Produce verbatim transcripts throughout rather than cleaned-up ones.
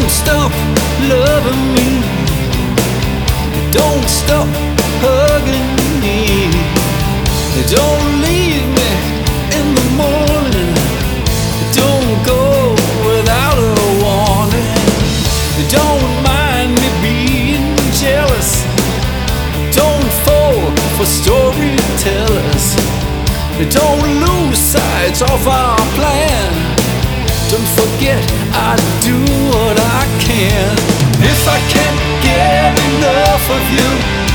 Don't stop loving me. Don't stop hugging me. Don't leave me in the morning. Don't go without a warning. Don't mind me being jealous. Don't fall for storytellers. Don't lose sight of our plan. Don't forget I do what I can. If I can't get enough of you,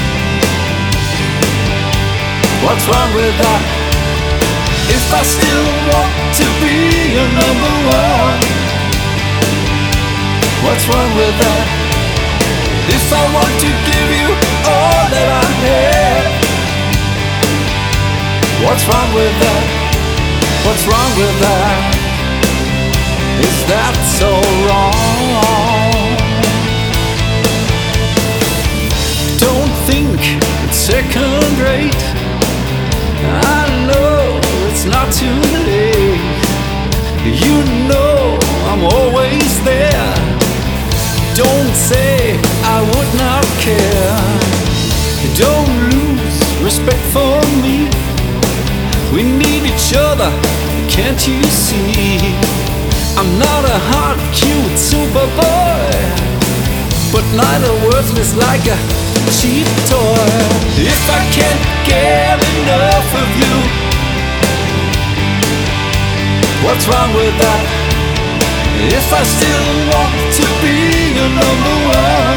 what's wrong with that? If I still want to be your number one, what's wrong with that? If I want to give you all that I have, what's wrong with that? What's wrong with that? Is that so wrong? Don't think it's second rate. I know it's not too late. You know I'm always there. Don't say I would not care. Don't lose respect for me. We need each other, can't you see? I'm not a hot, cute superboy, but neither worthless like a cheap toy. If I can't get enough of you, what's wrong with that? If I still want to be your number one,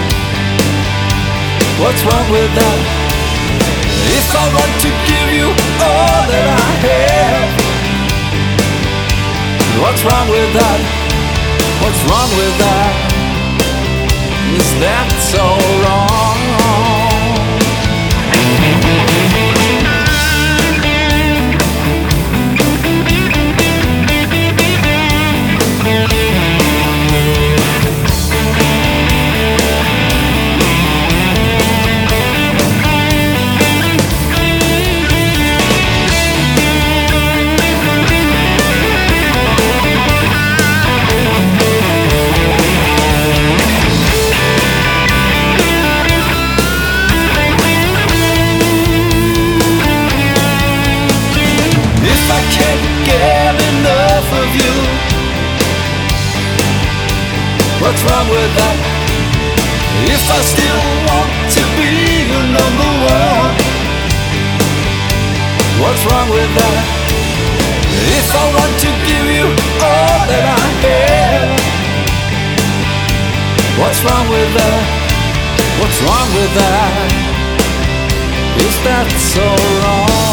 what's wrong with that? If I want to give you all that I have, what's wrong with that? What's wrong with that? Is that so wrong? What's wrong with that? If I still want to be your number one, what's wrong with that? If I want to give you all that I have, what's wrong with that? What's wrong with that? Is that so wrong?